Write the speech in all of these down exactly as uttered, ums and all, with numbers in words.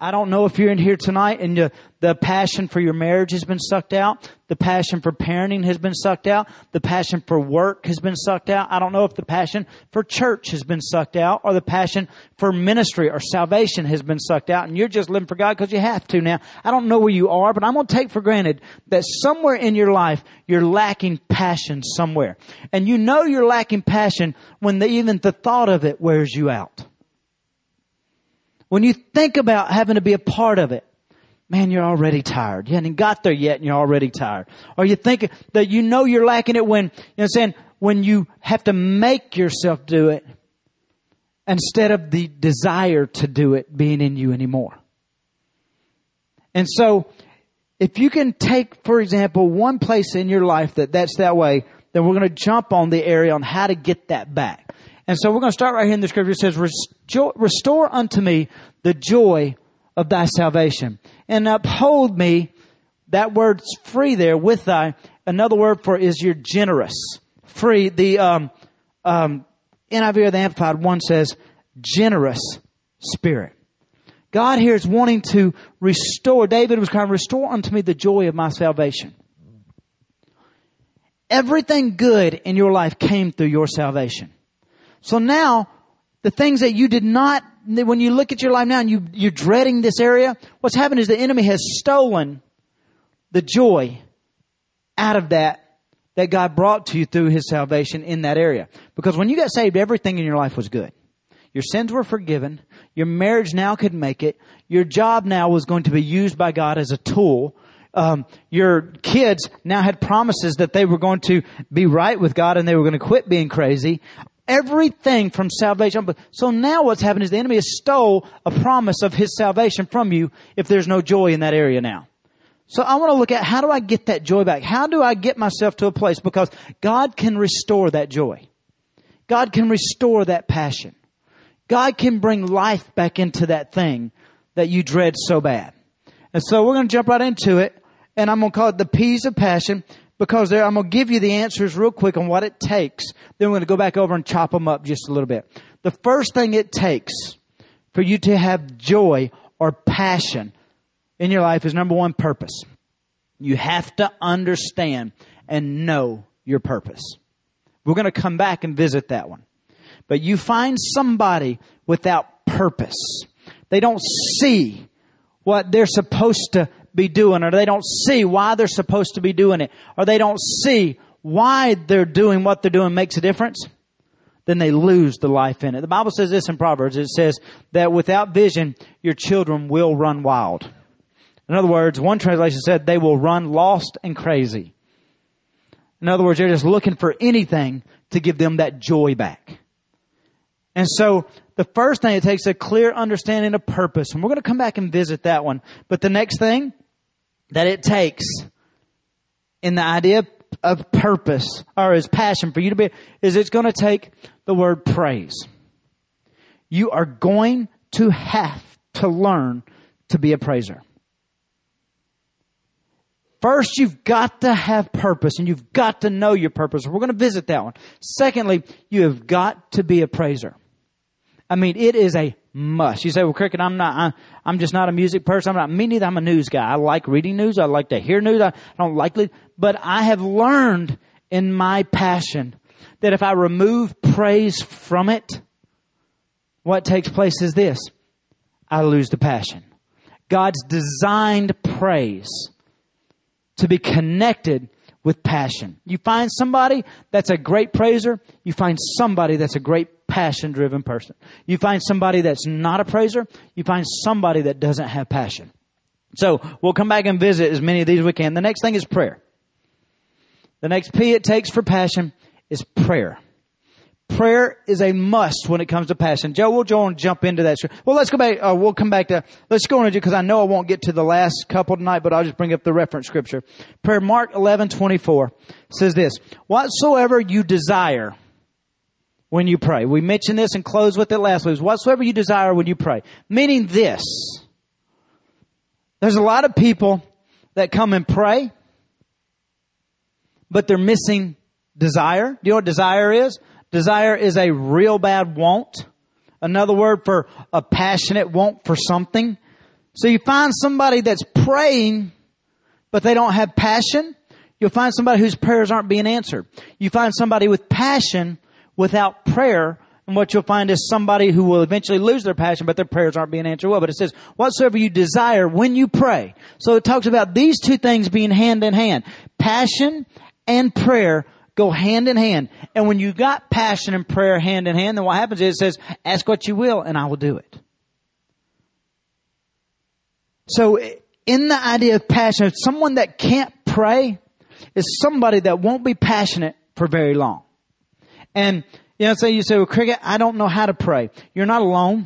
I don't know if you're in here tonight and the, the passion for your marriage has been sucked out. The passion for parenting has been sucked out. The passion for work has been sucked out. I don't know if the passion for church has been sucked out or the passion for ministry or salvation has been sucked out. And you're just living for God because you have to now. I don't know where you are, but I'm going to take for granted that somewhere in your life you're lacking passion somewhere. And you know you're lacking passion when the, even the thought of it wears you out. When you think about having to be a part of it, man, you're already tired. You haven't got there yet and you're already tired. Or you think that you know you're lacking it when, you know what I'm saying, when you have to make yourself do it instead of the desire to do it being in you anymore. And so if you can take, for example, one place in your life that that's that way, then we're going to jump on the area on how to get that back. And so we're going to start right here in the scripture. It says, restore unto me the joy of thy salvation and uphold me. That word's free there with thy. Another word for is you're generous. Free. The um, um, N I V or the Amplified one says generous spirit. God here is wanting to restore. David was kind of restore unto me the joy of my salvation. Everything good in your life came through your salvation. So now, the things that you did not, when you look at your life now and you, you're dreading this area, what's happened is the enemy has stolen the joy out of that, that God brought to you through His salvation in that area. Because when you got saved, everything in your life was good. Your sins were forgiven. Your marriage now could make it. Your job now was going to be used by God as a tool. Um, your kids now had promises that they were going to be right with God and they were going to quit being crazy. Everything from salvation. So now what's happened is the enemy has stole a promise of his salvation from you if there's no joy in that area now. So I want to look at how do I get that joy back? How do I get myself to a place? Because God can restore that joy. God can restore that passion. God can bring life back into that thing that you dread so bad. And so we're going to jump right into it. And I'm going to call it the P's of passion. Because there, I'm going to give you the answers real quick on what it takes. Then we're going to go back over and chop them up just a little bit. The first thing it takes for you to have joy or passion in your life is number one, purpose. You have to understand and know your purpose. We're going to come back and visit that one. But you find somebody without purpose. They don't see what they're supposed to be doing, or they don't see why they're supposed to be doing it, or they don't see why they're doing what they're doing makes a difference, then they lose the life in it. The Bible says this in Proverbs. It says that without vision, your children will run wild. In other words, one translation said they will run lost and crazy. In other words, they're just looking for anything to give them that joy back. And so the first thing it takes is a clear understanding of purpose. And we're going to come back and visit that one. But the next thing that it takes in the idea of purpose or is passion for you to be, is it's going to take the word praise. You are going to have to learn to be a praiser. First, you've got to have purpose and you've got to know your purpose. We're going to visit that one. Secondly, you have got to be a praiser. I mean, it is a must. You say, well, Cricket, I'm not, I, I'm just not a music person. I'm not, me neither. I'm a news guy. I like reading news. I like to hear news. I, I don't like it. But I have learned in my passion that if I remove praise from it, what takes place is this. I lose the passion. God's designed praise to be connected with passion. You find somebody that's a great praiser. You find somebody that's a great passion-driven person. You find somebody that's not a praiser. You find somebody that doesn't have passion. So we'll come back and visit as many of these as we can. The next thing is prayer. The next P it takes for passion is prayer. Prayer is a must when it comes to passion. Joe, we'll go and jump into that. Well, let's go back. Uh, we'll come back to, let's go into it because I know I won't get to the last couple tonight, but I'll just bring up the reference scripture. Prayer, Mark eleven twenty-four says this, whatsoever you desire when you pray. We mentioned this and closed with it last week. Whatsoever you desire when you pray. Meaning this, there's a lot of people that come and pray, but they're missing desire. Do you know what desire is? Desire is a real bad want. Another word for a passionate want for something. So you find somebody that's praying, but they don't have passion. You'll find somebody whose prayers aren't being answered. You find somebody with passion without prayer, and what you'll find is somebody who will eventually lose their passion, but their prayers aren't being answered well. But it says, whatsoever you desire when you pray. So it talks about these two things being hand in hand. Passion and prayer go hand in hand. And when you got passion and prayer hand in hand, then what happens is it says, ask what you will and I will do it. So in the idea of passion, someone that can't pray is somebody that won't be passionate for very long. And, you know, say you say, well, Cricket, I don't know how to pray. You're not alone.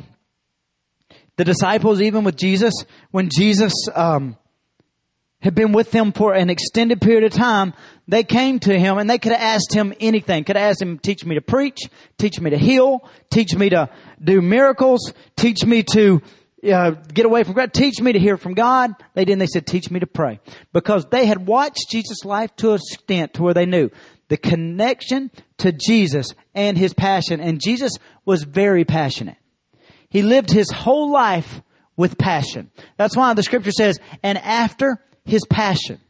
The disciples, even with Jesus, when Jesus, um, had been with them for an extended period of time, they came to him and they could have asked him anything. Could have asked him, teach me to preach, teach me to heal, teach me to do miracles, teach me to uh, get away from God, teach me to hear from God. They didn't. They said, teach me to pray. Because they had watched Jesus' life to a extent to where they knew the connection to Jesus and his passion. And Jesus was very passionate. He lived his whole life with passion. That's why the scripture says, and after his passion.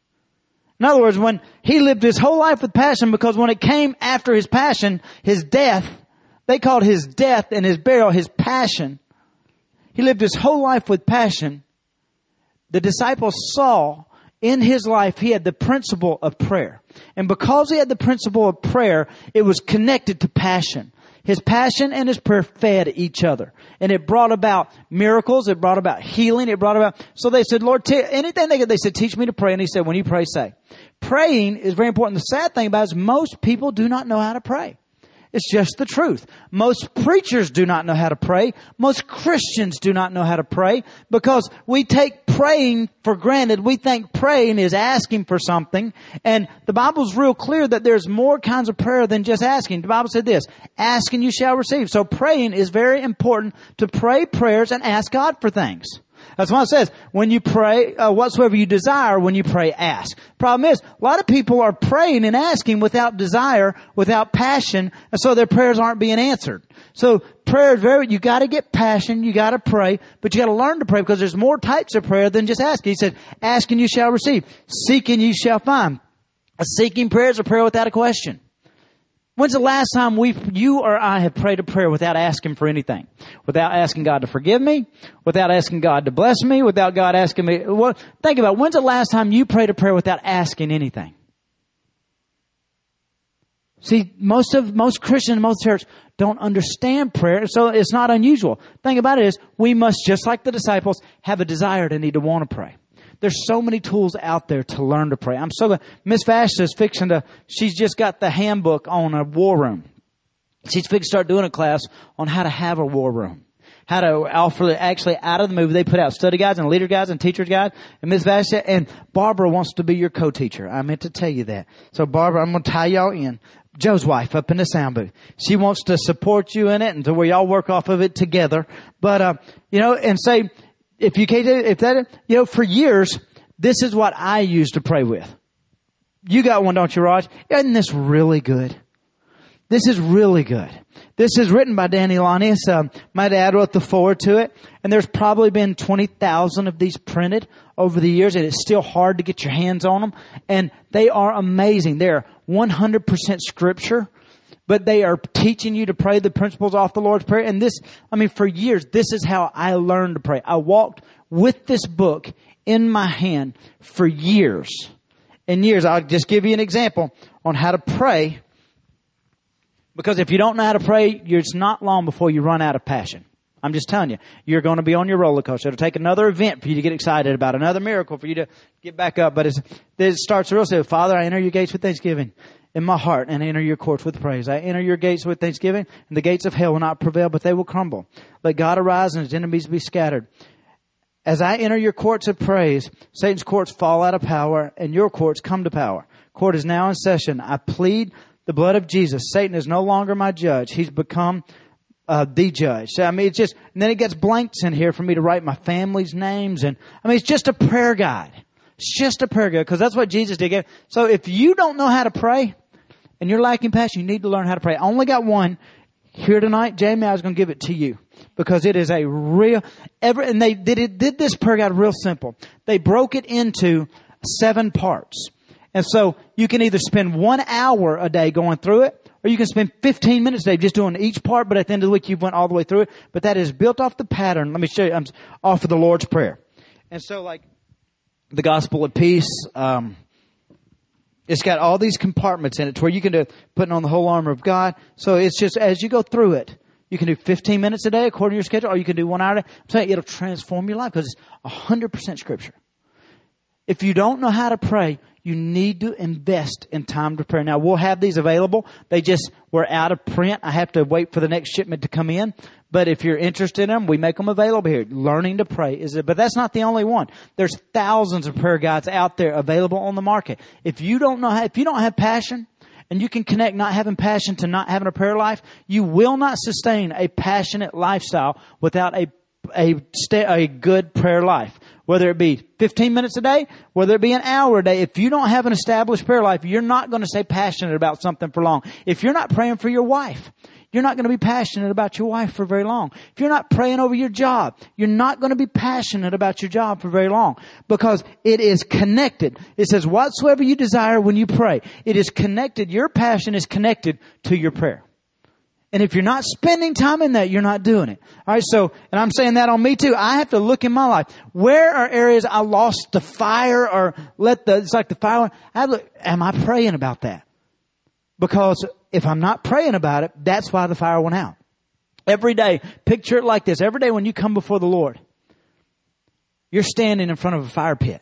In other words, when he lived his whole life with passion, because when it came after his passion, his death, they called his death and his burial his passion. He lived his whole life with passion. The disciples saw in his life, he had the principle of prayer. And because he had the principle of prayer, it was connected to passion. His passion and his prayer fed each other. And it brought about miracles. It brought about healing. It brought about... So they said, Lord, t- anything they could, they said, teach me to pray. And he said, when you pray, say. Praying is very important. The sad thing about it is most people do not know how to pray. It's just the truth. Most preachers do not know how to pray. Most Christians do not know how to pray because we take praying for granted. We think praying is asking for something. And the Bible's real clear that there's more kinds of prayer than just asking. The Bible said this, ask and you shall receive. So praying is very important to pray prayers and ask God for things. That's why it says, when you pray, uh, whatsoever you desire, when you pray, ask. Problem is, a lot of people are praying and asking without desire, without passion, and so their prayers aren't being answered. So prayer is very, you gotta get passion, you gotta pray, but you gotta learn to pray because there's more types of prayer than just asking. He said, ask and you shall receive. Seek and you shall find. A seeking prayer is a prayer without a question. When's the last time we, you or I have prayed a prayer without asking for anything? Without asking God to forgive me? Without asking God to bless me? Without God asking me, what? Think about it. When's the last time you prayed a prayer without asking anything? See, most of, most Christians, most churches don't understand prayer, so it's not unusual. Thing about it is, we must, just like the disciples, have a desire to need to want to pray. There's so many tools out there to learn to pray. I'm so glad. Miss Vashta is fixing to, she's just got the handbook on a war room. She's fixing to start doing a class on how to have a war room. How to offer, actually out of the movie, they put out study guides and leader guides and teacher's guides. And Miss Vashta and Barbara wants to be your co-teacher. I meant to tell you that. So Barbara, I'm going to tie y'all in. Joe's wife up in the sound booth. She wants to support you in it and to where y'all work off of it together. But, uh, you know, and say, If you can't, if that, you know, for years, this is what I used to pray with. You got one, don't you, Raj? Isn't this really good? This is really good. This is written by Danny Lonnie. Um, my dad wrote the foreword to it. And there's probably been twenty thousand of these printed over the years. And it's still hard to get your hands on them. And they are amazing. They're one hundred percent scripture. But they are teaching you to pray the principles off the Lord's Prayer. And this, I mean, for years, this is how I learned to pray. I walked with this book in my hand for years and years. I'll just give you an example on how to pray. Because if you don't know how to pray, it's not long before you run out of passion. I'm just telling you, you're going to be on your roller coaster. It'll take another event for you to get excited about, another miracle for you to get back up. But it's, it starts real simple. Father, I enter your gates with thanksgiving in my heart and enter your courts with praise. I enter your gates with thanksgiving, and the gates of hell will not prevail, but they will crumble. Let God arise and his enemies be scattered. As I enter your courts of praise, Satan's courts fall out of power and your courts come to power. Court is now in session. I plead the blood of Jesus. Satan is no longer my judge. He's become uh, the judge. So, I mean, it's just, and then it gets blanks in here for me to write my family's names. And I mean, it's just a prayer guide. It's just a prayer guide because that's what Jesus did. So if you don't know how to pray, and you're lacking passion, you need to learn how to pray. I only got one. here tonight, Jamie, I was going to give it to you because it is a real, every, and they did it, did this prayer guide real simple. They broke it into seven parts. And so you can either spend one hour a day going through it, or you can spend fifteen minutes a day just doing each part, but at the end of the week you've went all the way through it. But that is built off the pattern. Let me show you, I'm off of the Lord's Prayer. And so like the Gospel of Peace, um, it's got all these compartments in it to where you can do putting on the whole armor of God. So it's just as you go through it, you can do fifteen minutes a day according to your schedule, or you can do one hour a day. I'm saying it'll transform your life because it's one hundred percent Scripture. If you don't know how to pray, you need to invest in time to pray. Now, we'll have these available. They just were out of print. I have to wait for the next shipment to come in. But if you're interested in them, we make them available here. Learning to pray is it, but that's not the only one. There's thousands of prayer guides out there available on the market. If you don't know how, if you don't have passion, and you can connect not having passion to not having a prayer life, you will not sustain a passionate lifestyle without a a a good prayer life. Whether it be fifteen minutes a day, whether it be an hour a day, if you don't have an established prayer life, you're not going to stay passionate about something for long. If you're not praying for your wife, you're not going to be passionate about your wife for very long. If you're not praying over your job, you're not going to be passionate about your job for very long because it is connected. It says, whatsoever you desire when you pray, it is connected. Your passion is connected to your prayer. And if you're not spending time in that, you're not doing it. All right. So, and I'm saying that on me too. I have to look in my life. Where are areas I lost the fire or let the, it's like the fire. I look, am I praying about that? Because if I'm not praying about it, that's why the fire went out. Every day, picture it like this. Every day when you come before the Lord, you're standing in front of a fire pit.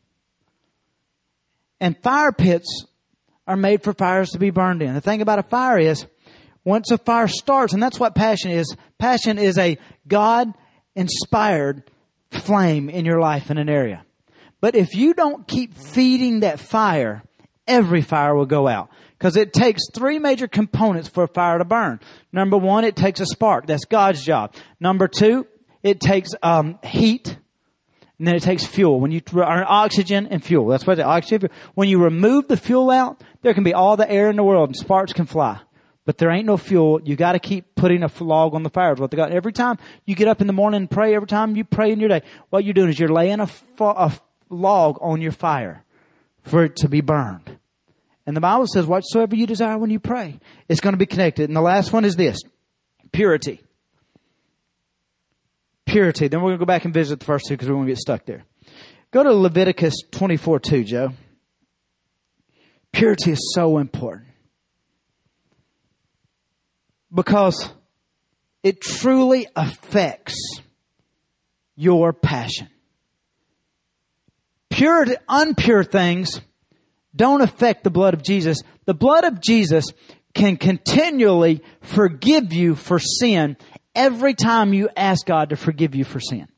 And fire pits are made for fires to be burned in. The thing about a fire is, once a fire starts, and that's what passion is. Passion is a God-inspired flame in your life in an area. But if you don't keep feeding that fire, every fire will go out. Because it takes three major components for a fire to burn. Number one, it takes a spark. That's God's job. Number two, it takes um, heat. And then it takes fuel. When you are oxygen and fuel. That's what the oxygen. When you remove the fuel out, there can be all the air in the world and sparks can fly. But there ain't no fuel. You got to keep putting a log on the fire. What they got. Every time you get up in the morning and pray, every time you pray in your day, what you're doing is you're laying a, a log on your fire for it to be burned. And the Bible says, whatsoever you desire when you pray, it's going to be connected. And the last one is this, purity. Purity. Then we're going to go back and visit the first two because we won't get stuck there. Go to Leviticus twenty-four two, Joe. Purity is so important. Because it truly affects your passion. Pure, unpure things don't affect the blood of Jesus. The blood of Jesus can continually forgive you for sin every time you ask God to forgive you for sin.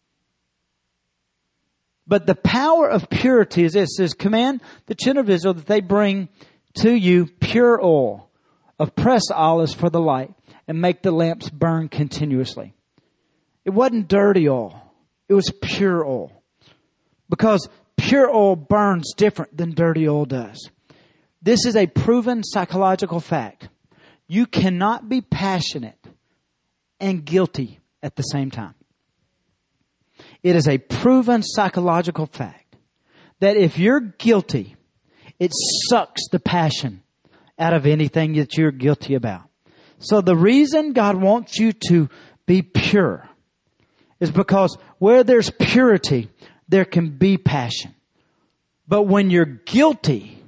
But the power of purity is this, is command the children of Israel that they bring to you pure oil of pressed olives for the light and make the lamps burn continuously. It wasn't dirty oil. It was pure oil. Because pure oil burns different than dirty oil does. This is a proven psychological fact. You cannot be passionate and guilty at the same time. It is a proven psychological fact that if you're guilty, it sucks the passion out of anything that you're guilty about. So the reason God wants you to be pure is because where there's purity, there can be passion. But when you're guilty,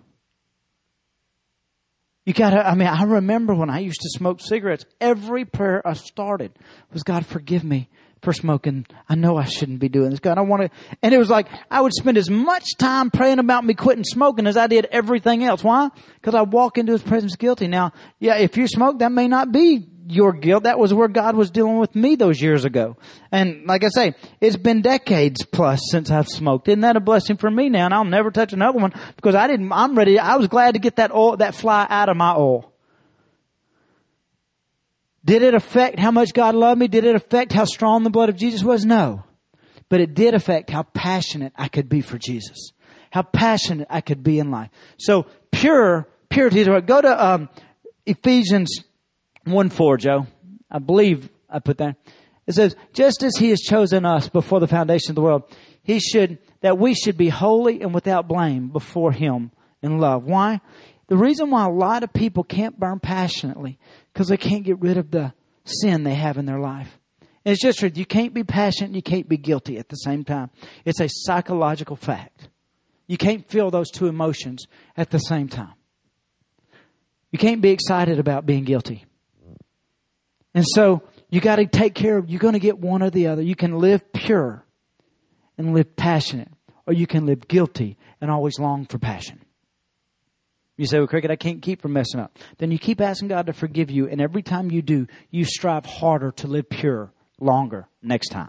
you gotta, I mean, I remember when I used to smoke cigarettes, every prayer I started was, God, forgive me for smoking. I know I shouldn't be doing this. God, I want to, and it was like, I would spend as much time praying about me quitting smoking as I did everything else. Why? Because I walk into His presence guilty. Now, yeah, if you smoke, that may not be your guilt. That was where God was dealing with me those years ago. And like I say, it's been decades plus since I've smoked. Isn't that a blessing for me now? And I'll never touch another one because I didn't, I'm ready. I was glad to get that oil, that fly out of my oil. Did it affect how much God loved me? Did it affect how strong the blood of Jesus was? No. But it did affect how passionate I could be for Jesus. How passionate I could be in life. So pure, purity is what. Go to um, Ephesians one four, Joe. I believe I put that. It says, just as he has chosen us before the foundation of the world, he should, that we should be holy and without blame before him in love. Why? The reason why a lot of people can't burn passionately, because they can't get rid of the sin they have in their life. And it's just true. You can't be passionate and you can't be guilty at the same time. It's a psychological fact. You can't feel those two emotions at the same time. You can't be excited about being guilty. And so you got to take care of, you're going to get one or the other. You can live pure and live passionate, or you can live guilty and always long for passion. You say, well, Cricket, I can't keep from messing up. Then you keep asking God to forgive you. And every time you do, you strive harder to live pure longer next time.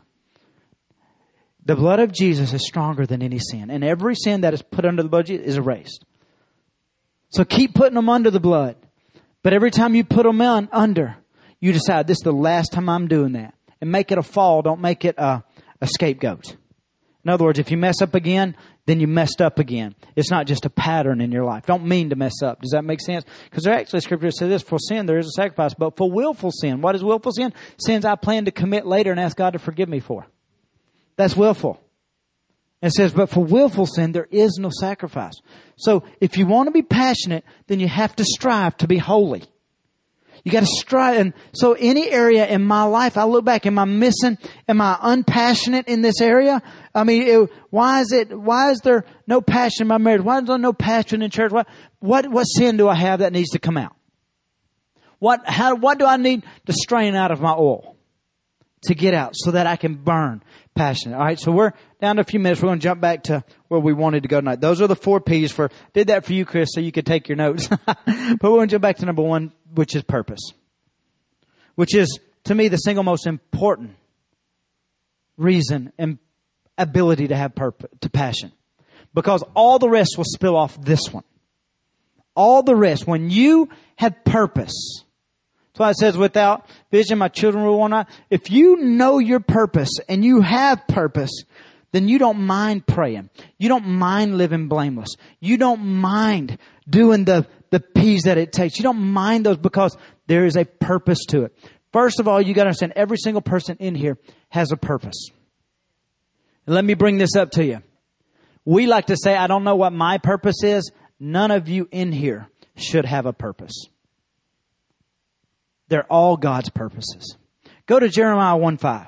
The blood of Jesus is stronger than any sin. And every sin that is put under the budget is erased. So keep putting them under the blood. But every time you put them on, under, you decide this is the last time I'm doing that. And make it a fall. Don't make it a, a scapegoat. In other words, if you mess up again, then you messed up again. It's not just a pattern in your life. Don't mean to mess up. Does that make sense? Because there actually scripture says this, for sin there is a sacrifice, but for willful sin. What is willful sin? Sins I plan to commit later and ask God to forgive me for. That's willful. It says, but for willful sin there is no sacrifice. So if you want to be passionate, then you have to strive to be holy. You got to strive. And so any area in my life, I look back, am I missing? Am I unpassionate in this area? I mean, it, why is it, why is there no passion in my marriage? Why is there no passion in church? What, what, what sin do I have that needs to come out? What, how, what do I need to strain out of my oil to get out so that I can burn passionate? All right. So we're down to a few minutes. We're going to jump back to where we wanted to go tonight. Those are the four P's for, did that for you, Chris, so you could take your notes. But we're going to jump back to number one, which is purpose, which is to me the single most important reason and ability to have purpose, to passion, because all the rest will spill off this one. All the rest, when you have purpose, that's why it says, without vision, my children will want not. If you know your purpose and you have purpose, then you don't mind praying. You don't mind living blameless. You don't mind doing the, the P's that it takes. You don't mind those because there is a purpose to it. First of all, you got to understand every single person in here has a purpose. And let me bring this up to you. We like to say, I don't know what my purpose is. None of you in here should have a purpose. They're all God's purposes. Go to Jeremiah one five.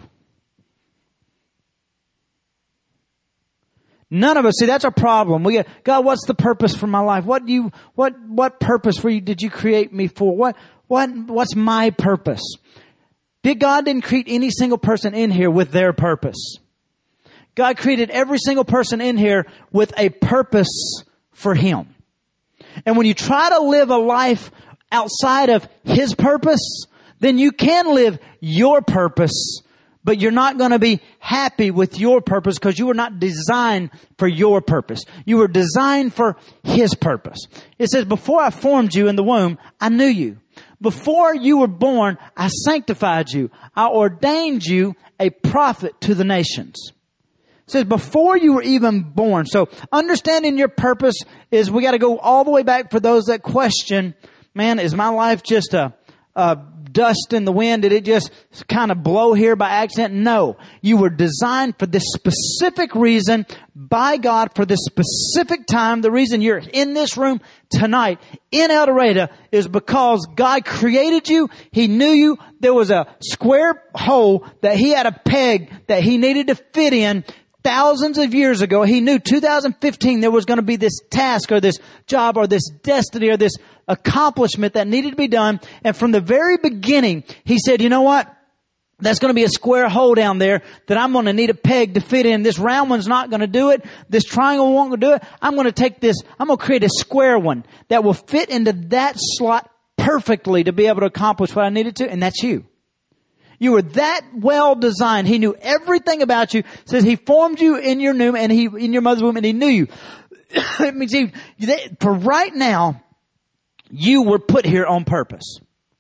None of us, see, that's our problem. We get, God, what's the purpose for my life? What do you, what, what purpose for you did you create me for? What, what, what's my purpose? Did God didn't create any single person in here with their purpose. God created every single person in here with a purpose for Him. And when you try to live a life outside of His purpose, then you can live your purpose, but you're not going to be happy with your purpose because you were not designed for your purpose. You were designed for His purpose. It says, before I formed you in the womb, I knew you. Before you were born, I sanctified you. I ordained you a prophet to the nations. It says before you were even born. So understanding your purpose is, we got to go all the way back for those that question, man, is my life just a, a dust in the wind? Did it just kind of blow here by accident? No. You were designed for this specific reason by God for this specific time. The reason you're in this room tonight in El Dorado is because God created you. He knew you. There was a square hole that He had a peg that He needed to fit in. Thousands of years ago, He knew two thousand fifteen there was going to be this task or this job or this destiny or this accomplishment that needed to be done. And from the very beginning, He said, you know what? That's going to be a square hole down there that I'm going to need a peg to fit in. This round one's not going to do it. This triangle won't do it. I'm going to take this, I'm going to create a square one that will fit into that slot perfectly to be able to accomplish what I needed to. And that's you. You were that well designed. He knew everything about you. It says He formed you in your womb and He, in your mother's womb, and He knew you. It means he, for right now, you were put here on purpose.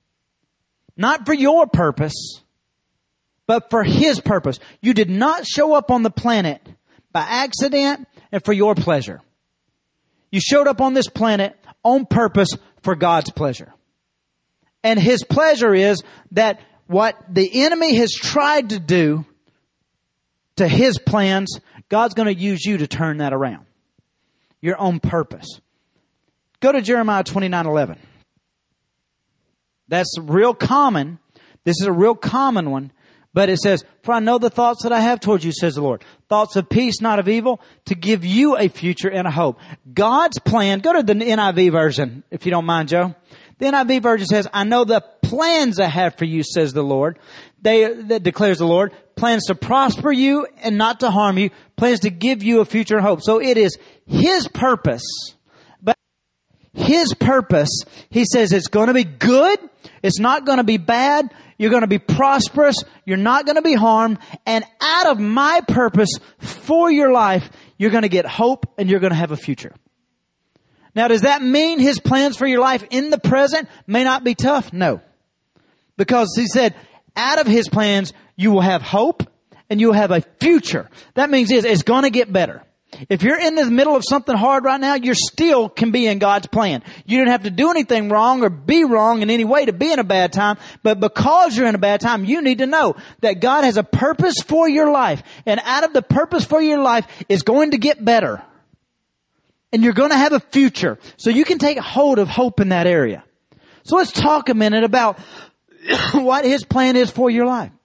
Not for your purpose, but for His purpose. You did not show up on the planet by accident and for your pleasure. You showed up on this planet on purpose for God's pleasure. And His pleasure is that what the enemy has tried to do to his plans, God's going to use you to turn that around. Your own purpose. Go to Jeremiah twenty-nine eleven. That's real common. This is a real common one. But it says, for I know the thoughts that I have towards you, says the Lord. Thoughts of peace, not of evil, to give you a future and a hope. God's plan, go to the N I V version, if you don't mind, Joe. The N I V version says, I know the plans I have for you, says the Lord. They, that declares the Lord, plans to prosper you and not to harm you, plans to give you a future and hope. So it is His purpose. But His purpose, He says it's going to be good. It's not going to be bad. You're going to be prosperous. You're not going to be harmed. And out of my purpose for your life, you're going to get hope and you're going to have a future. Now, does that mean His plans for your life in the present may not be tough? No. Because He said, out of His plans, you will have hope and you will have a future. That means it's, it's going to get better. If you're in the middle of something hard right now, you still can be in God's plan. You don't have to do anything wrong or be wrong in any way to be in a bad time. But because you're in a bad time, you need to know that God has a purpose for your life. And out of the purpose for your life is going to get better. And you're going to have a future. So you can take hold of hope in that area. So let's talk a minute about what His plan is for your life.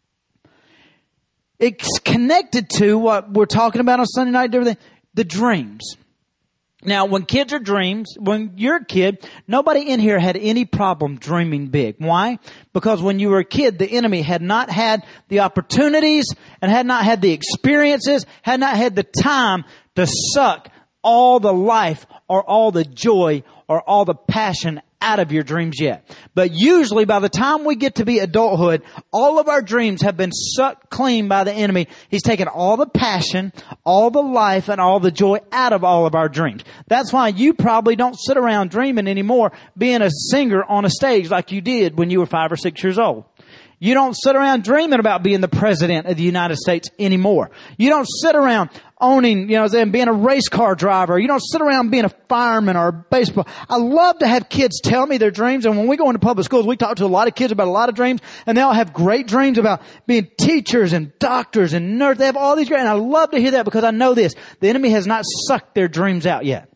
It's connected to what we're talking about on Sunday night and everything, the dreams. Now, when kids are dreams, when you're a kid, nobody in here had any problem dreaming big. Why? Because when you were a kid, the enemy had not had the opportunities and had not had the experiences, had not had the time to suck all the life or all the joy or all the passion out of your dreams yet. But usually by the time we get to be adulthood, all of our dreams have been sucked clean by the enemy. He's taken all the passion, all the life, and all the joy out of all of our dreams. That's why you probably don't sit around dreaming anymore being a singer on a stage like you did when you were five or six years old. You don't sit around dreaming about being the president of the United States anymore. You don't sit around owning, you know, and being a race car driver. You don't sit around being a fireman or a baseball. I love to have kids tell me their dreams. And when we go into public schools, we talk to a lot of kids about a lot of dreams. And they all have great dreams about being teachers and doctors and nurses. They have all these great, and I love to hear that because I know this. The enemy has not sucked their dreams out yet.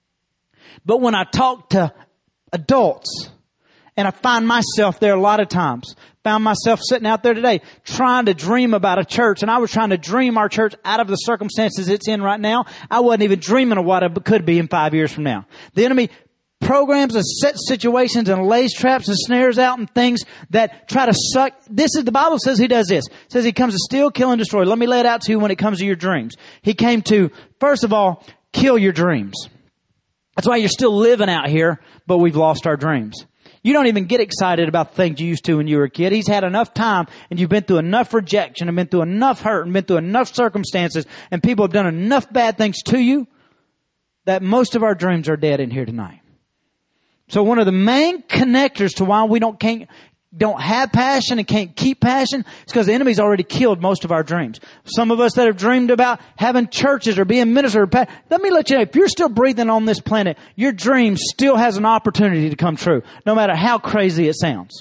But when I talk to adults, and I find myself there a lot of times, found myself sitting out there today trying to dream about a church. And I was trying to dream our church out of the circumstances it's in right now. I wasn't even dreaming of what it could be in five years from now. The enemy programs and sets situations and lays traps and snares out and things that try to suck. This is, the Bible says He does this. It says He comes to steal, kill, and destroy. Let me lay it out to you when it comes to your dreams. He came to, first of all, kill your dreams. That's why you're still living out here, but we've lost our dreams. You don't even get excited about things you used to when you were a kid. He's had enough time and you've been through enough rejection and been through enough hurt and been through enough circumstances and people have done enough bad things to you that most of our dreams are dead in here tonight. So one of the main connectors to why we don't can't don't have passion and can't keep passion is because the enemy's already killed most of our dreams. Some of us that have dreamed about having churches or being ministers, let me let you know, if you're still breathing on this planet, your dream still has an opportunity to come true, no matter how crazy it sounds.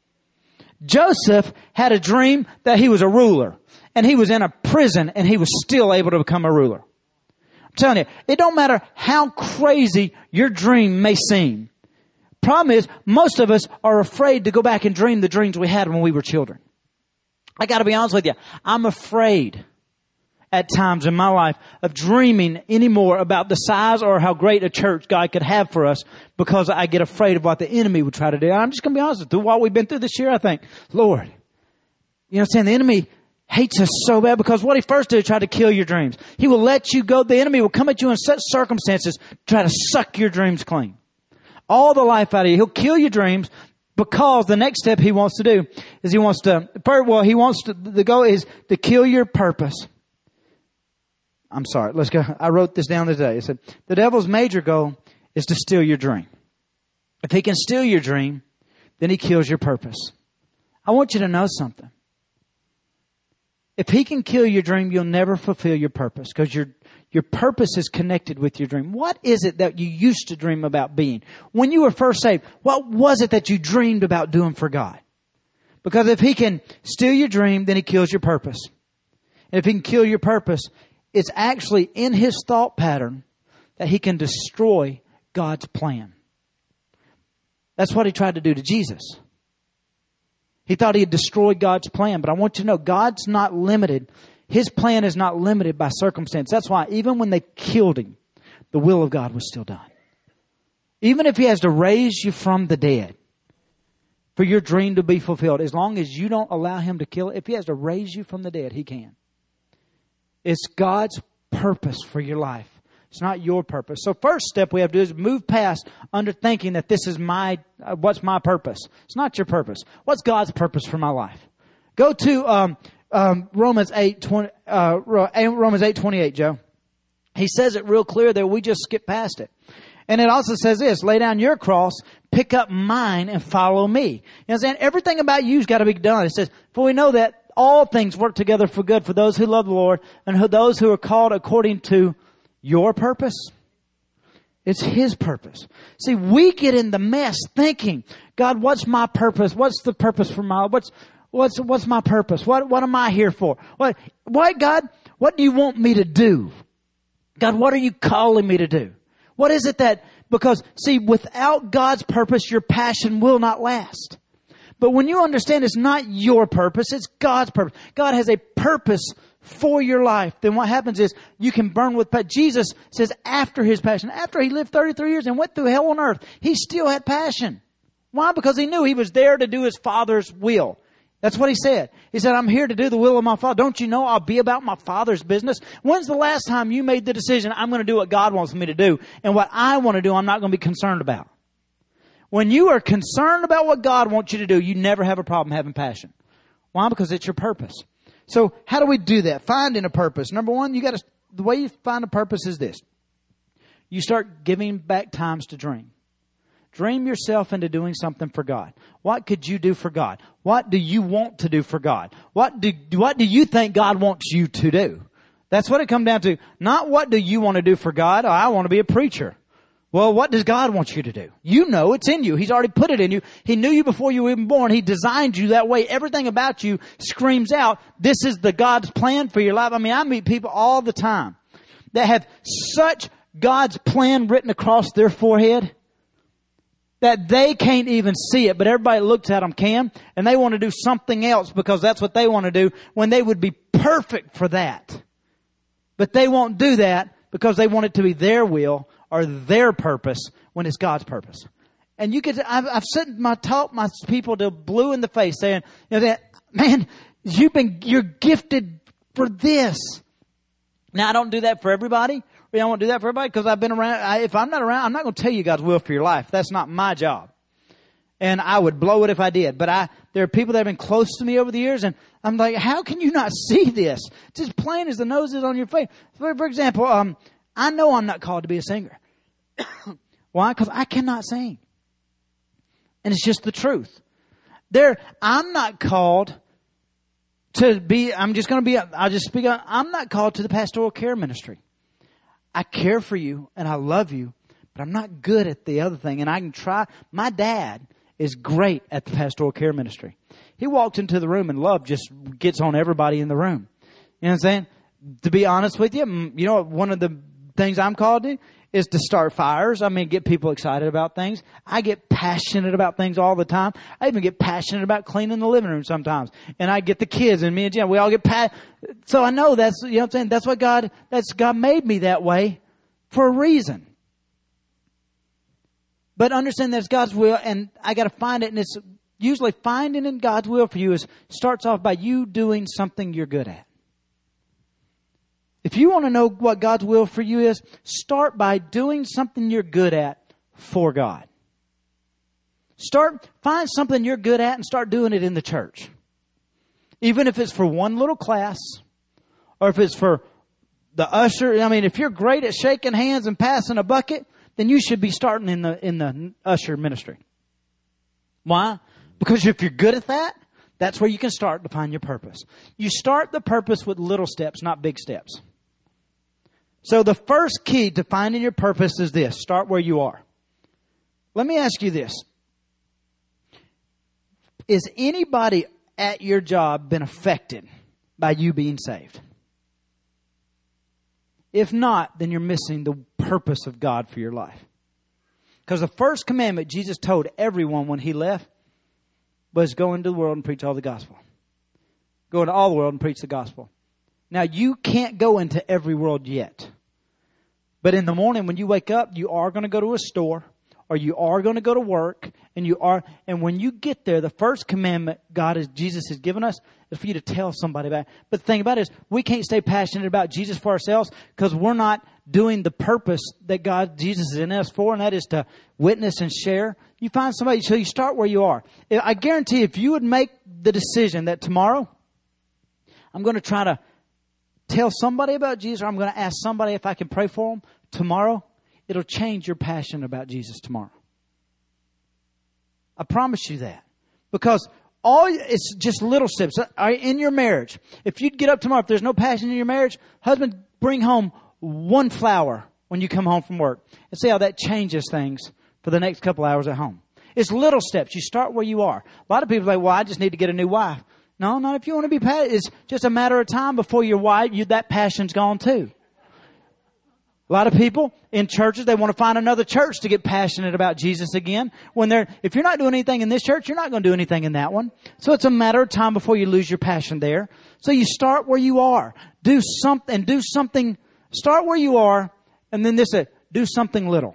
Joseph had a dream that he was a ruler, and he was in a prison, and he was still able to become a ruler. I'm telling you, it don't matter how crazy your dream may seem. Problem is, most of us are afraid to go back and dream the dreams we had when we were children. I got to be honest with you. I'm afraid at times in my life of dreaming anymore about the size or how great a church God could have for us because I get afraid of what the enemy would try to do. I'm just going to be honest with you. Through what we've been through this year, I think, Lord, you know what I'm saying? The enemy hates us so bad because what he first did, try to kill your dreams. He will let you go. The enemy will come at you in such circumstances, try to suck your dreams clean. All the life out of you. He'll kill your dreams because the next step he wants to do is he wants to, well, he wants to, the goal is to kill your purpose. I'm sorry. Let's go. I wrote this down today. It said, the devil's major goal is to steal your dream. If he can steal your dream, then he kills your purpose. I want you to know something. If he can kill your dream, you'll never fulfill your purpose because your your purpose is connected with your dream. What is it that you used to dream about being? When you were first saved, what was it that you dreamed about doing for God? Because if he can steal your dream, then he kills your purpose. And if he can kill your purpose, it's actually in his thought pattern that he can destroy God's plan. That's what he tried to do to Jesus. He thought he had destroyed God's plan. But I want you to know, God's not limited. His plan is not limited by circumstance. That's why even when they killed him, the will of God was still done. Even if he has to raise you from the dead for your dream to be fulfilled, as long as you don't allow him to kill it, if he has to raise you from the dead, he can. It's God's purpose for your life. It's not your purpose. So first step we have to do is move past under thinking that this is my, uh, what's my purpose. It's not your purpose. What's God's purpose for my life? Go to um, um, Romans eight twenty, uh, Romans eight twenty-eight, Joe. He says it real clear there. We just skip past it. And it also says this, lay down your cross, pick up mine, and follow me. You know what I'm saying? Everything about you's got to be done. It says, for we know that all things work together for good for those who love the Lord and who, those who are called according to your purpose. It's his purpose. See, we get in the mess thinking, God, what's my purpose? What's the purpose for my, what's, what's, what's my purpose? What, what am I here for? What, what, God, what do you want me to do? God, what are you calling me to do? What is it that, because see, without God's purpose, your passion will not last. But when you understand it's not your purpose, it's God's purpose. God has a purpose for your life. Then what happens is you can burn with passion. Jesus says after his passion, after he lived thirty-three years and went through hell on earth, he still had passion. Why? Because he knew he was there to do his Father's will. That's what he said. He said, I'm here to do the will of my Father. Don't you know I'll be about my Father's business? When's the last time you made the decision, I'm going to do what God wants me to do, and what I want to do, I'm not going to be concerned about? When you are concerned about what God wants you to do, you never have a problem having passion. Why? Because it's your purpose. So how do we do that? Finding a purpose. Number one, you got to, the way you find a purpose is this. You start giving back times to dream. Dream yourself into doing something for God. What could you do for God? What do you want to do for God? What do, what do you think God wants you to do? That's what it comes down to. Not what do you want to do for God? Oh, I want to be a preacher. Well, what does God want you to do? You know it's in you. He's already put it in you. He knew you before you were even born. He designed you that way. Everything about you screams out, this is the God's plan for your life. I mean, I meet people all the time that have such God's plan written across their forehead that they can't even see it, but everybody that looks at them can, and they want to do something else because that's what they want to do when they would be perfect for that. But they won't do that because they want it to be their will or their purpose when it's God's purpose. And you could, I've, I've sent my taught my people to blue in the face saying, you know, that, man, you've been, you're gifted for this. Now, I don't do that for everybody. I don't want to do that for everybody because I've been around. I, if I'm not around, I'm not going to tell you God's will for your life. That's not my job. And I would blow it if I did. But I, there are people that have been close to me over the years, and I'm like, how can you not see this? It's as plain as the nose is on your face. For, for example, um, I know I'm not called to be a singer. Why? Because I cannot sing. And it's just the truth. There, I'm not called to be, I'm just going to be, I'll just speak on, I'm not called to the pastoral care ministry. I care for you and I love you, but I'm not good at the other thing. And I can try. My dad is great at the pastoral care ministry. He walked into the room and love just gets on everybody in the room. You know what I'm saying? To be honest with you, you know, one of the things I'm called to is to start fires. I mean, get people excited about things. I get passionate about things all the time. I even get passionate about cleaning the living room sometimes. And I get the kids and me and Jen, we all get passionate. So I know that's, you know what I'm saying? That's what God, that's God made me that way for a reason. But understand that it's God's will, and I got to find it. And it's usually finding in God's will for you is starts off by you doing something you're good at. If you want to know what God's will for you is, start by doing something you're good at for God. Start, find something you're good at and start doing it in the church. Even if it's for one little class or if it's for the usher. I mean, if you're great at shaking hands and passing a bucket, then you should be starting in the, in the usher ministry. Why? Because if you're good at that, That's where you can start to find your purpose. You start the purpose with little steps, not big steps. So the first key to finding your purpose is this. Start where you are. Let me ask you this. Is anybody at your job been affected by you being saved? If not, then you're missing the purpose of God for your life. Because the first commandment Jesus told everyone when He left was go into the world and preach all the gospel. Go into all the world and preach the gospel. Now, you can't go into every world yet. But in the morning when you wake up, you are going to go to a store or you are going to go to work and you are, and when you get there, the first commandment God is, Jesus has given us is for you to tell somebody about it. But the thing about it is we can't stay passionate about Jesus for ourselves because we're not doing the purpose that God, Jesus is in us for, and that is to witness and share. You find somebody, so you start where you are. I guarantee if you would make the decision that tomorrow I'm going to try to tell somebody about Jesus, or I'm going to ask somebody if I can pray for them tomorrow, it'll change your passion about Jesus tomorrow. I promise you that. Because all it's just little steps. In your marriage, if you'd get up tomorrow, if there's no passion in your marriage, husband, bring home one flower when you come home from work. And see how that changes things for the next couple hours at home. It's little steps. You start where you are. A lot of people are like, well, I just need to get a new wife. No, not if you want to be passionate. It's just a matter of time before your wife, you, that passion's gone too. A lot of people in churches, they want to find another church to get passionate about Jesus again. When they're, if you're not doing anything in this church, you're not going to do anything in that one. So it's a matter of time before you lose your passion there. So you start where you are. Do something, do something, start where you are, and then this, uh, do something little.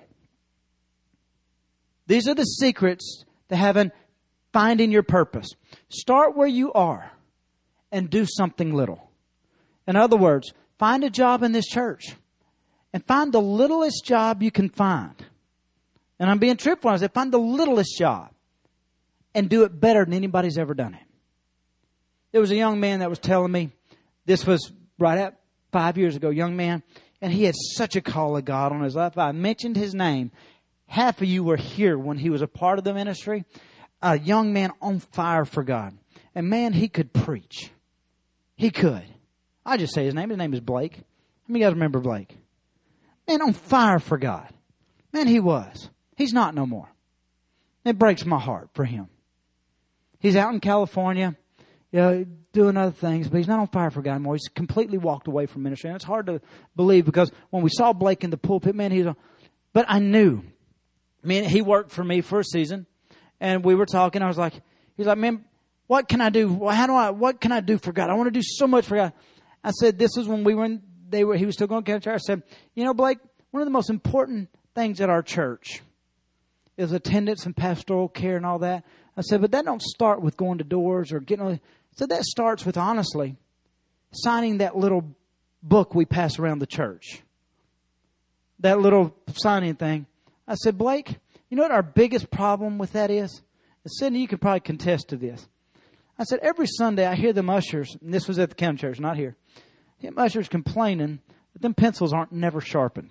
These are the secrets to having, finding your purpose. Start where you are and do something little. In other words, find a job in this church and find the littlest job you can find. And I'm being truthful when I say find the littlest job and do it better than anybody's ever done it. There was a young man that was telling me, this was right at five years ago, young man, and he had such a call of God on his life. I mentioned his name. Half of you were here when he was a part of the ministry. A young man on fire for God. And man, he could preach. He could. I just say his name. His name is Blake. How many of you guys remember Blake? Man, on fire for God. Man, he was. He's not no more. It breaks my heart for him. He's out in California, you know, doing other things, but he's not on fire for God anymore. He's completely walked away from ministry. And it's hard to believe because when we saw Blake in the pulpit, man, he's. But I knew. I mean, he worked for me for a season, and we were talking. I was like, he's like, man, what can I do? How do I? What can I do for God? I want to do so much for God. I said, this was when we were in. They were. He was still going to church. I said, you know, Blake, one of the most important things at our church is attendance and pastoral care and all that. I said, but that don't start with going to doors or getting. I said that starts with honestly signing that little book we pass around the church. That little signing thing. I said, Blake, you know what our biggest problem with that is? And Cindy, you could probably contest to this. I said, every Sunday I hear them ushers, and this was at the county church, not here. Them ushers complaining that them pencils aren't never sharpened.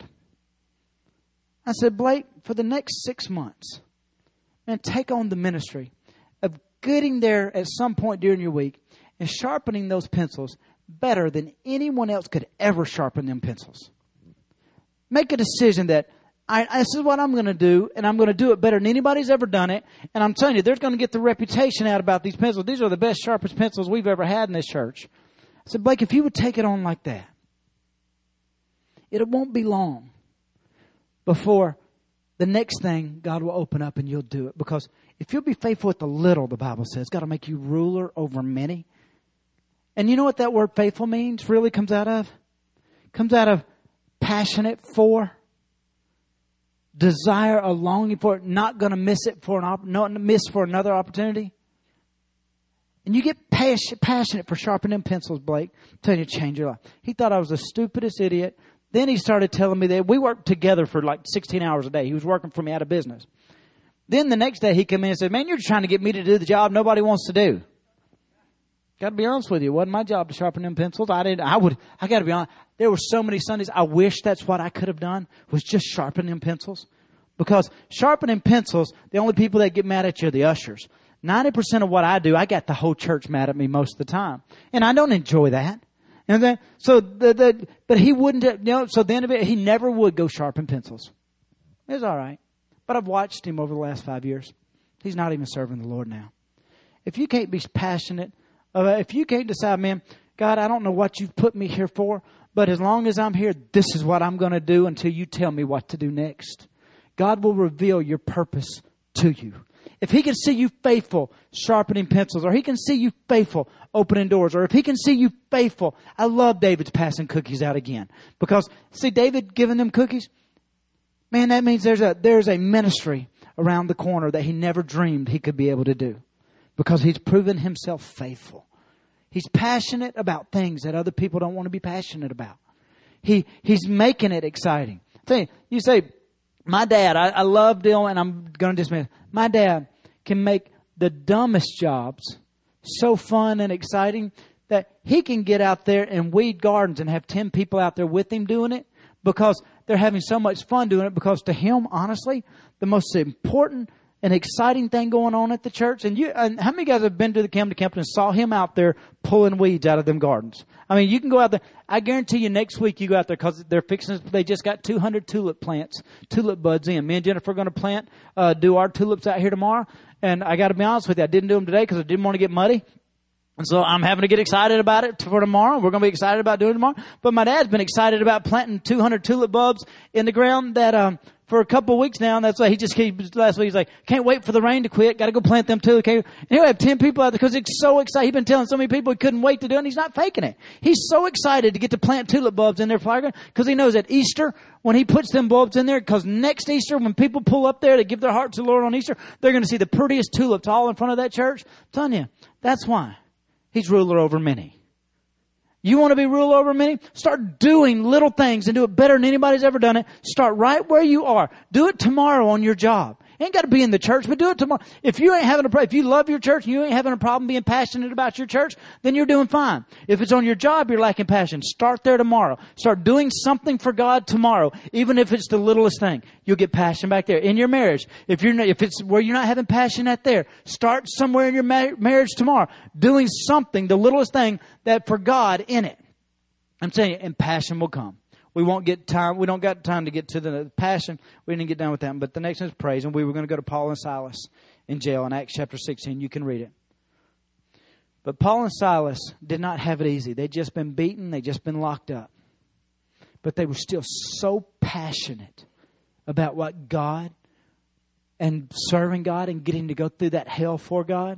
I said, Blake, for the next six months, man, take on the ministry of getting there at some point during your week and sharpening those pencils better than anyone else could ever sharpen them pencils. Make a decision that I, this is what I'm going to do, and I'm going to do it better than anybody's ever done it. And I'm telling you, they're going to get the reputation out about these pencils. These are the best, sharpest pencils we've ever had in this church. I said, Blake, if you would take it on like that, it won't be long before the next thing God will open up and you'll do it. Because if you'll be faithful with the little, the Bible says, God will make you ruler over many. And you know what that word faithful means, really comes out of? It comes out of passionate for. Desire, a longing for it, not going to miss it for an op- not miss for another opportunity. And you get passionate, passionate for sharpening pencils, Blake. I'm telling you, change your life. He thought I was the stupidest idiot. Then he started telling me that we worked together for like sixteen hours a day. He was working for me out of business. Then the next day he came in and said, man, you're trying to get me to do the job nobody wants to do. Got to be honest with you. It wasn't my job to sharpen them pencils. I didn't, I would, I got to be honest. There were so many Sundays I wish that's what I could have done, was just sharpen them pencils. Because sharpening pencils, the only people that get mad at you are the ushers. ninety percent of what I do, I got the whole church mad at me most of the time. And I don't enjoy that. And then, so the, the, but he wouldn't, you know, so then he never would go sharpen pencils. It was all right. But I've watched him over the last five years. He's not even serving the Lord now. If you can't be passionate, uh, if you can't decide, man, God, I don't know what you've put me here for, but as long as I'm here, this is what I'm going to do until you tell me what to do next. God will reveal your purpose to you. If he can see you faithful sharpening pencils, or he can see you faithful opening doors, or if he can see you faithful. I love David's passing cookies out again. Because, see, David giving them cookies, man, that means there's a there's a ministry around the corner that he never dreamed he could be able to do. Because he's proven himself faithful. He's passionate about things that other people don't want to be passionate about. He He's making it exciting. See, you say, my dad, I, I love Dylan, and I'm going to dismiss. My dad can make the dumbest jobs so fun and exciting that he can get out there and weed gardens and have ten people out there with him doing it because they're having so much fun doing it. Because to him, honestly, the most important and exciting thing going on at the church. And you, and how many guys have been to the Camden Camp and saw him out there pulling weeds out of them gardens? I mean, you can go out there. I guarantee you next week you go out there because they're fixing, they just got two hundred tulip plants, tulip buds in. Me and Jennifer are going to plant, uh, do our tulips out here tomorrow. And I got to be honest with you, I didn't do them today because I didn't want to get muddy. And so I'm having to get excited about it for tomorrow. We're going to be excited about doing it tomorrow. But my dad's been excited about planting two hundred tulip bulbs in the ground that, um, for a couple of weeks now. And that's why he just came last week. He's like, can't wait for the rain to quit. Got to go plant them too. Okay. And he'll have ten people out there because it's so excited. He's been telling so many people he couldn't wait to do it. And he's not faking it. He's so excited to get to plant tulip bulbs in their fire because he knows at Easter when he puts them bulbs in there, because next Easter when people pull up there to give their heart to the Lord on Easter, they're going to see the prettiest tulips all in front of that church. I'm telling you, that's why. He's ruler over many. You want to be ruler over many? Start doing little things and do it better than anybody's ever done it. Start right where you are. Do it tomorrow on your job. Ain't got to be in the church, but do it tomorrow. If you ain't having a problem, if you love your church and you ain't having a problem being passionate about your church, then you're doing fine. If it's on your job, you're lacking passion. Start there tomorrow. Start doing something for God tomorrow, even if it's the littlest thing. You'll get passion back there. In your marriage, if you're not, if it's where you're not having passion at there, start somewhere in your ma- marriage tomorrow, doing something, the littlest thing that for God in it. I'm telling you, and passion will come. We won't get time. We don't got time to get to the passion. We didn't get done with that. But the next one is praise. And we were going to go to Paul and Silas in jail in Acts chapter sixteen. You can read it. But Paul and Silas did not have it easy. They'd just been beaten. They'd just been locked up. But they were still so passionate about what God and serving God and getting to go through that hell for God,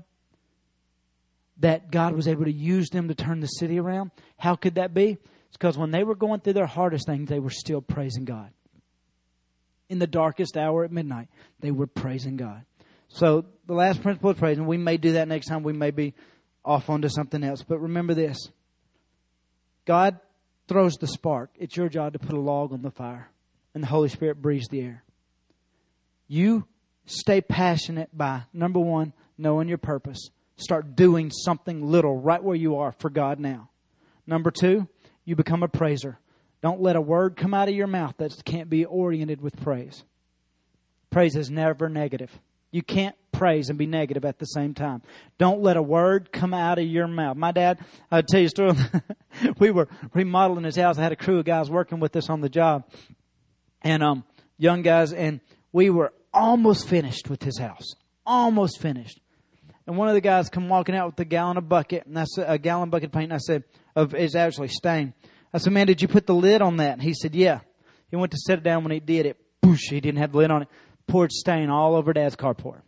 that God was able to use them to turn the city around. How could that be? It's because when they were going through their hardest things, they were still praising God. In the darkest hour at midnight, they were praising God. So the last principle is praising. We may do that next time. We may be off onto something else. But remember this. God throws the spark. It's your job to put a log on the fire. And the Holy Spirit breathes the air. You stay passionate by, number one, knowing your purpose. Start doing something little right where you are for God now. Number two, you become a praiser. Don't let a word come out of your mouth that can't be oriented with praise. Praise is never negative. You can't praise and be negative at the same time. Don't let a word come out of your mouth. My dad, I'll tell you a story. We were remodeling his house. I had a crew of guys working with us on the job. And um, young guys. And we were almost finished with his house. Almost finished. And one of the guys come walking out with a gallon of bucket. And that's a gallon bucket of paint. And I said, of it's actually stain. I said, man, did you put the lid on that? And he said, yeah. He went to set it down. When he did it, boosh, he didn't have the lid on it. Poured stain all over Dad's carport.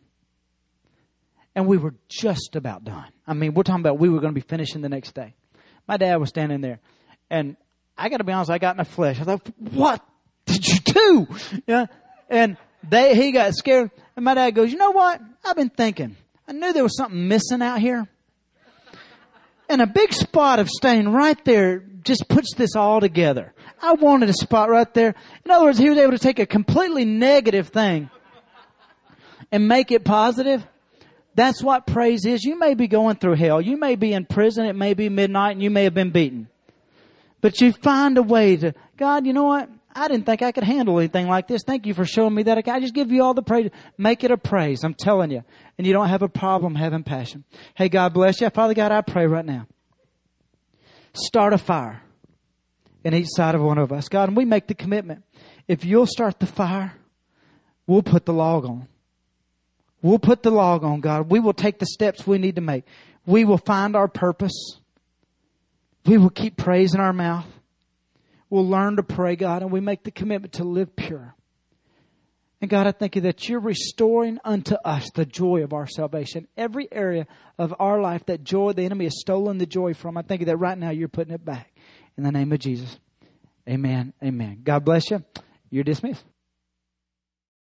And we were just about done. I mean, we're talking about we were going to be finishing the next day. My dad was standing there. And I got to be honest, I got in the flesh. I thought, what did you do? Yeah. And they, he got scared. And my dad goes, you know what? I've been thinking. I knew there was something missing out here. And a big spot of stain right there just puts this all together. I wanted a spot right there. In other words, he was able to take a completely negative thing and make it positive. That's what praise is. You may be going through hell. You may be in prison. It may be midnight and you may have been beaten. But you find a way to, God, you know what? I didn't think I could handle anything like this. Thank you for showing me that. I just give you all the praise. Make it a praise. I'm telling you. And you don't have a problem having passion. Hey, God bless you. Father God, I pray right now. Start a fire in each side of one of us. God, and we make the commitment. If you'll start the fire, we'll put the log on. We'll put the log on, God. We will take the steps we need to make. We will find our purpose. We will keep praise in our mouth. We'll learn to pray, God, and we make the commitment to live pure. And God, I thank you that you're restoring unto us the joy of our salvation. Every area of our life that joy, the enemy has stolen the joy from. I thank you that right now you're putting it back. In the name of Jesus. Amen. Amen. God bless you. You're dismissed.